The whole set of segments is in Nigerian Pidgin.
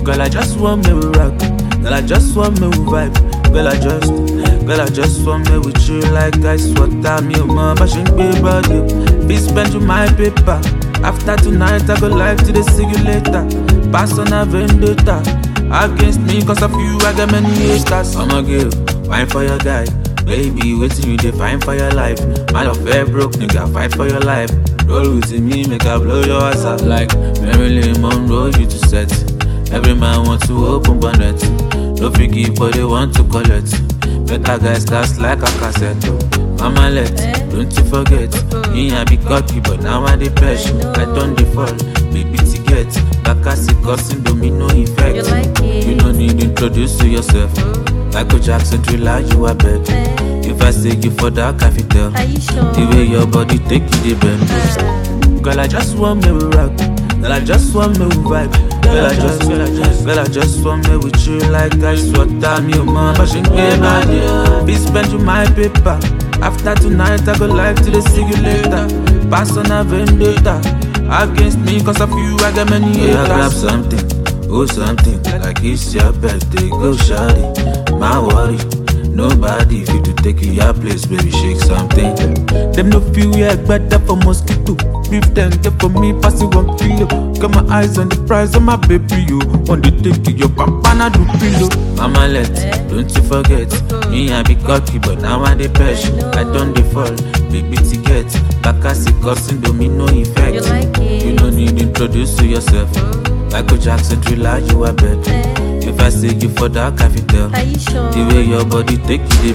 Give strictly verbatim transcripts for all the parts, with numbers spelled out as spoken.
Girl, I just want me to rock. Girl, I just want me to vibe. Girl, I just, girl, I just want me with you like ice water. Me and my passion be about you. Be spend you my paper. After tonight, I go live to the see you later. Pass on a vendetta against me, cause of you, I got many haters. I'm a girl, fine for your guy. Baby, waiting you define for your life. My love fair broke, nigga, fight for your life. Roll with me, make I blow your ass out like Marilyn Monroe, you to set. Every man want to open bonnet. No forgive, but they want to collect. Better guys cast like a cassette. Mama let, don't you forget. Me I be cocky, but now I the passion. I don't default, baby to get. Back as it causing domino effect. You don't need to introduce to yourself. Michael Jackson thriller, you are bed. If I say you for that, I fit tell. The way your body take you, the bend. Girl, I just want me to rock. Girl, I just want me to vibe. Girl, I just, girl, I just, girl, I just want me with you like ice water. Me and my passion be about you. Be spend you my paper. After tonight, I go live to the see you later. Pass on a vendetta against me, cause of you, I got many haters. Yeah, grab something, oh something, like it's your birthday, go shawty. My worry, nobody fit to take you your place, baby, shake something. Them no feel yeah, better for mosquito. Beef them, get for me, pass it one kilo. Got my eyes on the prize of my baby, you. On the take your papa, na do pillow. Mama let, don't you forget. Me I be cocky, but now I the passion. I don't default, baby to get. Back as it causing domino effect. You don't need to introduce to yourself. Michael Jackson thriller, you are bed. If I say you for that, I fit tell. The way your body take you, the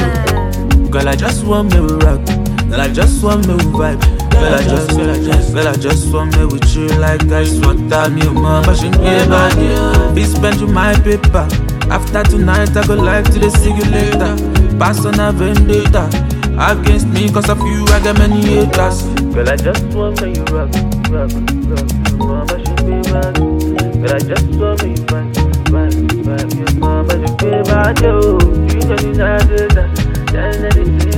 bend. Girl, I just want me to rock. Girl, I just want me to vibe. Girl, I just, girl, I just, girl, I just want me with you like ice water. Me and my passion be about you. Be spend you my paper. After tonight, I go live to the see you later. Pass on a vendetta against me, cause of you, I got many haters. Girl, I just want me to rock, rock, rock. My passion be about you. Girl, I just want me to vibe, vibe, vibe. Me and my passion be about you. You know you know that, that, that, that.